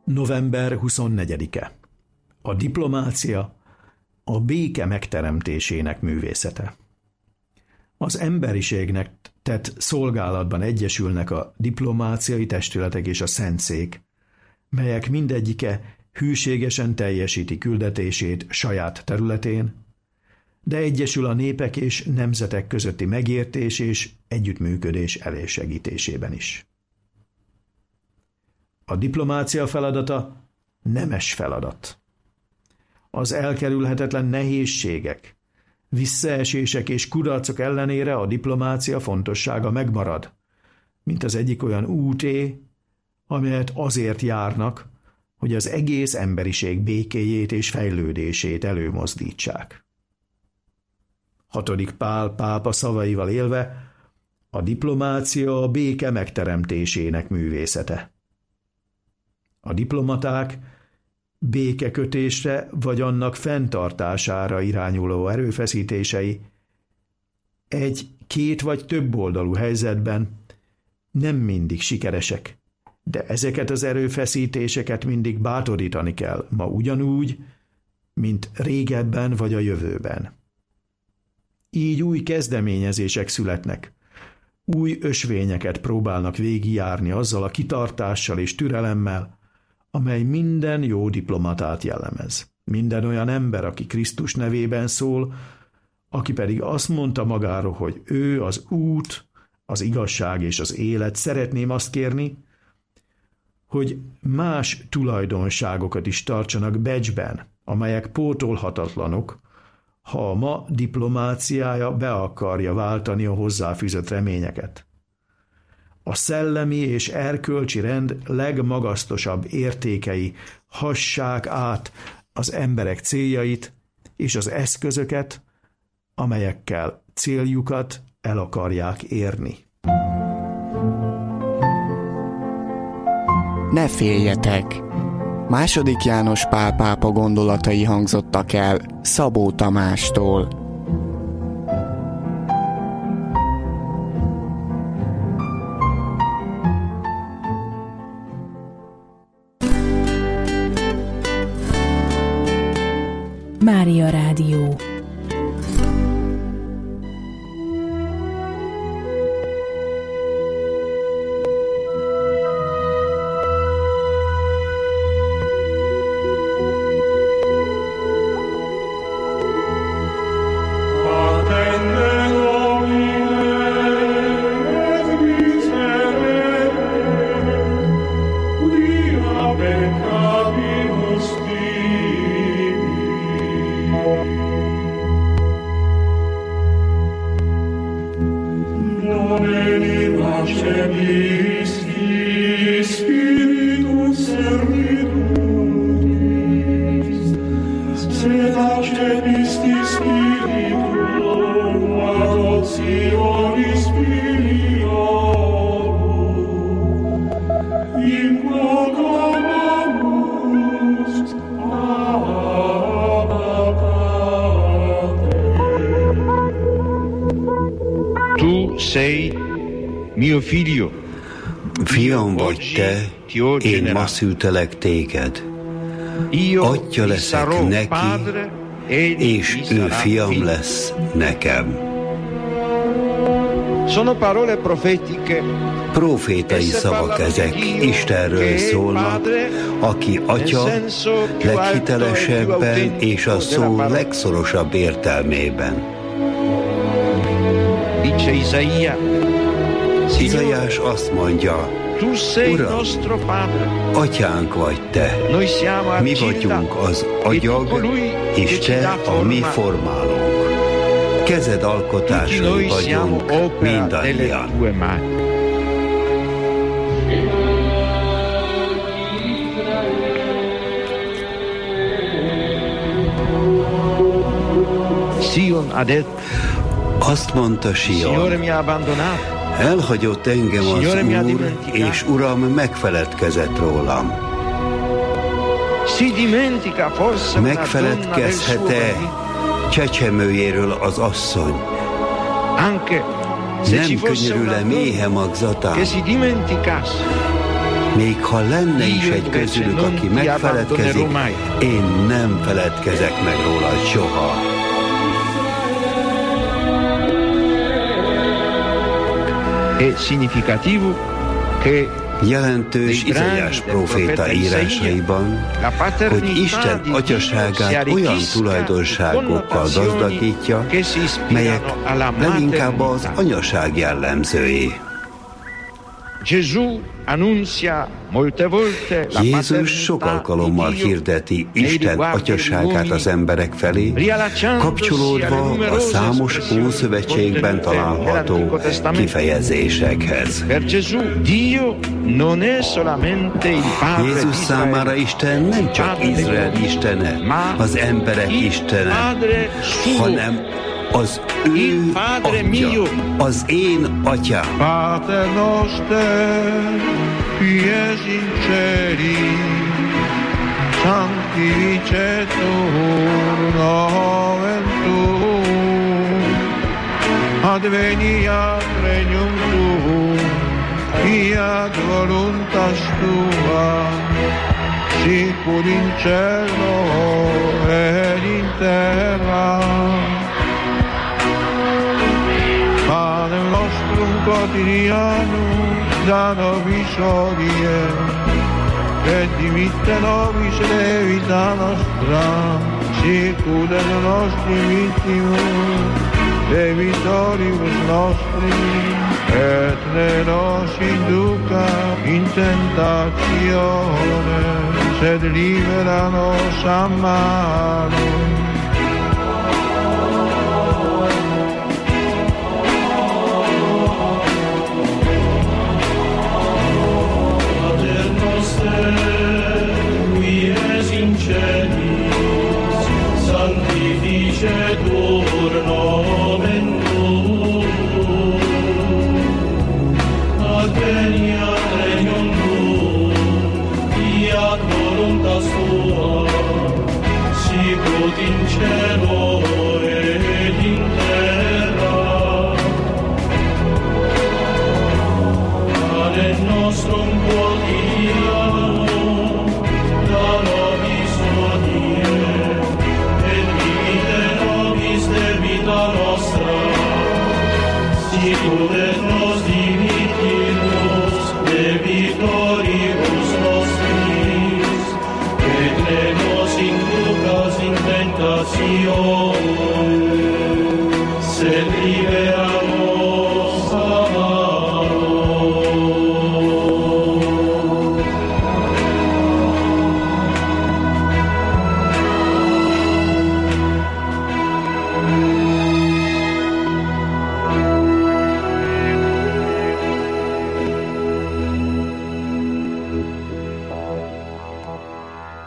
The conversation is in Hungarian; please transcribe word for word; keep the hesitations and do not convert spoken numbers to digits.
november huszonnegyedike. A diplomácia a béke megteremtésének művészete. Az emberiségnek tett szolgálatban egyesülnek a diplomáciai testületek és a Szentszék, melyek mindegyike hűségesen teljesíti küldetését saját területén, de egyesül a népek és nemzetek közötti megértés és együttműködés elősegítésében is. A diplomácia feladata nemes feladat. Az elkerülhetetlen nehézségek, visszaesések és kudarcok ellenére a diplomácia fontossága megmarad, mint az egyik olyan úté, amelyet azért járnak, hogy az egész emberiség békéjét és fejlődését előmozdítsák. Hatodik Pál pápa szavaival élve, a diplomácia a béke megteremtésének művészete. A diplomaták békekötésre vagy annak fenntartására irányuló erőfeszítései egy, két vagy több oldalú helyzetben nem mindig sikeresek, de ezeket az erőfeszítéseket mindig bátorítani kell, ma ugyanúgy, mint régebben vagy a jövőben. Így új kezdeményezések születnek, új ösvényeket próbálnak végigjárni azzal a kitartással és türelemmel, amely minden jó diplomatát jellemez. Minden olyan ember, aki Krisztus nevében szól, aki pedig azt mondta magáról, hogy ő az út, az igazság és az élet, szeretném azt kérni, hogy más tulajdonságokat is tartsanak becsben, amelyek pótolhatatlanok, ha a ma diplomáciája be akarja váltani a hozzáfűzött reményeket. A szellemi és erkölcsi rend legmagasztosabb értékei hassák át az emberek céljait és az eszközöket, amelyekkel céljukat el akarják érni. Ne féljetek! Második János Pál pápa gondolatai hangzottak el Szabó Tamástól. Mária Rádió. Fiam vagy te, én ma szültelek téged. Atya leszek neki, és ő fiam lesz nekem. Profétai szavak ezek, Istenről szólnak, aki atya leghitelesebben és a szó legszorosabb értelmében. Izaiás azt mondja, Uram, atyánk vagy te, mi vagyunk az agyag, és te a mi formálónk. Kezed alkotásai vagyunk mindannyian. Azt mondta Sion, elhagyott engem az Úr, és Uram megfeledkezett rólam. Megfeledkezhet-e csecsemőjéről az asszony? Nem könyörül-e méhe magzatán? Még ha lenne is egy közülük, aki megfeledkezik, én nem feledkezek meg rólad soha. È significativo che jelentős Izaiás próféta írásaiban, hogy Isten atyaságát olyan tulajdonságokkal gazdagítja, melyek leginkább az anyaság jellemzői. Jézus sok alkalommal hirdeti Isten atyaságát az emberek felé, kapcsolódva a számos Ószövetségben található kifejezésekhez. Jézus számára Isten nem csak Izrael istene, az emberek istene, hanem az ő atya, az én atyám. Pater noster, qui es in celi, sanctificetur nomen tuum, adveniat regnum tuum, fiat voluntas tua, sicur in cielo et in terra. Panem nostrum quotidianum da nobis hodie, et dimitte nobis debita nostra, sicut et nostri vittimus debitoribus nostri, et ne nos induca in tentatione, sed libera nos a malo.